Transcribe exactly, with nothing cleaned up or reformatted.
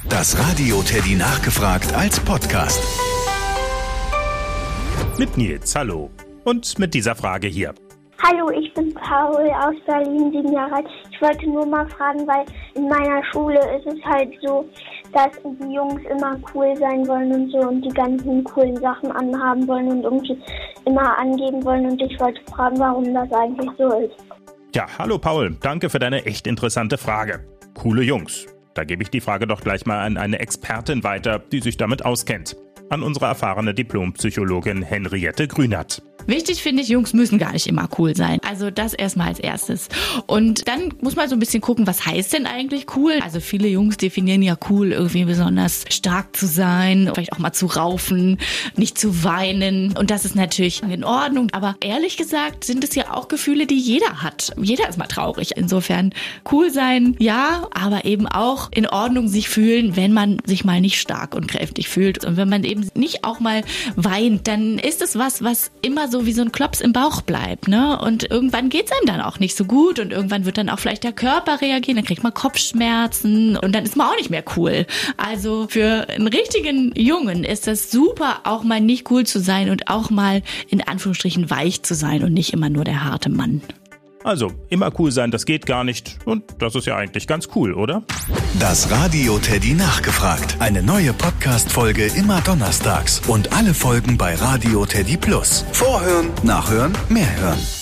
Das Radio Teddy nachgefragt als Podcast. Mit Nils, hallo. Und mit dieser Frage hier. Hallo, ich bin Paul aus Berlin, sieben Jahre alt. Ich wollte nur mal fragen, weil in meiner Schule ist es halt so, dass die Jungs immer cool sein wollen und so und die ganzen coolen Sachen anhaben wollen und irgendwie immer angeben wollen. Und ich wollte fragen, warum das eigentlich so ist. Ja, hallo Paul, danke für deine echt interessante Frage. Coole Jungs. Da gebe ich die Frage doch gleich mal an eine Expertin weiter, die sich damit auskennt. An unsere erfahrene Diplompsychologin Henriette Grünert. Wichtig finde ich, Jungs müssen gar nicht immer cool sein. Also das erstmal als erstes. Und dann muss man so ein bisschen gucken, was heißt denn eigentlich cool? Also viele Jungs definieren ja cool, irgendwie besonders stark zu sein, vielleicht auch mal zu raufen, nicht zu weinen. Und das ist natürlich in Ordnung. Aber ehrlich gesagt sind es ja auch Gefühle, die jeder hat. Jeder ist mal traurig. Insofern cool sein, ja, aber eben auch in Ordnung sich fühlen, wenn man sich mal nicht stark und kräftig fühlt. Und wenn man eben nicht auch mal weint, dann ist es was, was immer so wie so ein Klops im Bauch bleibt, ne? Und irgendwann geht's einem dann auch nicht so gut und irgendwann wird dann auch vielleicht der Körper reagieren, dann kriegt man Kopfschmerzen und dann ist man auch nicht mehr cool. Also für einen richtigen Jungen ist das super, auch mal nicht cool zu sein und auch mal in Anführungsstrichen weich zu sein und nicht immer nur der harte Mann. Also, immer cool sein, das geht gar nicht. Und das ist ja eigentlich ganz cool, oder? Das Radio Teddy nachgefragt. Eine neue Podcast-Folge immer donnerstags. Und alle Folgen bei Radio Teddy Plus. Vorhören, nachhören, mehr hören.